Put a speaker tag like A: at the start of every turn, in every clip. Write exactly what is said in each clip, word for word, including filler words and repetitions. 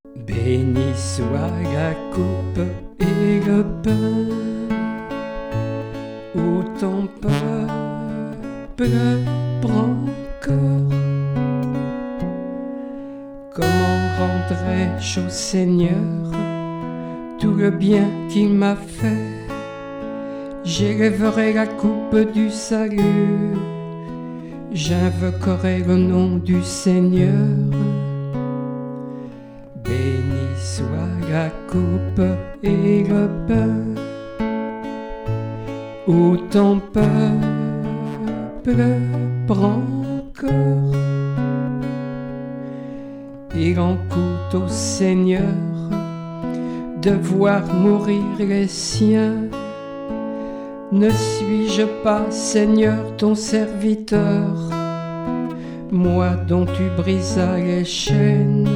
A: Béni soit la coupe et le pain où ton peuple prend corps. Comment rendrai-je au Seigneur tout le bien qu'il m'a fait? J'élèverai la coupe du salut, j'invoquerai le nom du Seigneur. Béni soit la coupe et le pain où ton peuple prend corps. Il en coûte au Seigneur de voir mourir les siens. Ne suis-je pas, Seigneur, ton serviteur, moi dont tu brisas les chaînes?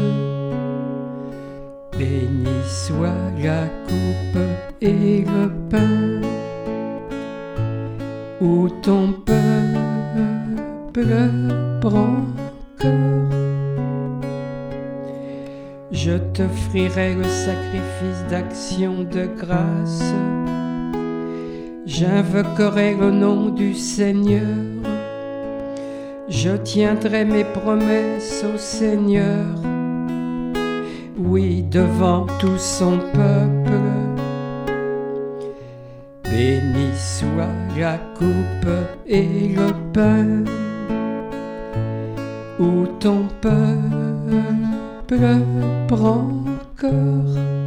A: Béni soit la coupe et le pain où ton peuple prend corps. Je t'offrirai le sacrifice d'action de grâce, j'invoquerai le nom du Seigneur, je tiendrai mes promesses au Seigneur, oui, devant tout son peuple. Béni soit la coupe et le pain où ton peuple prend corps.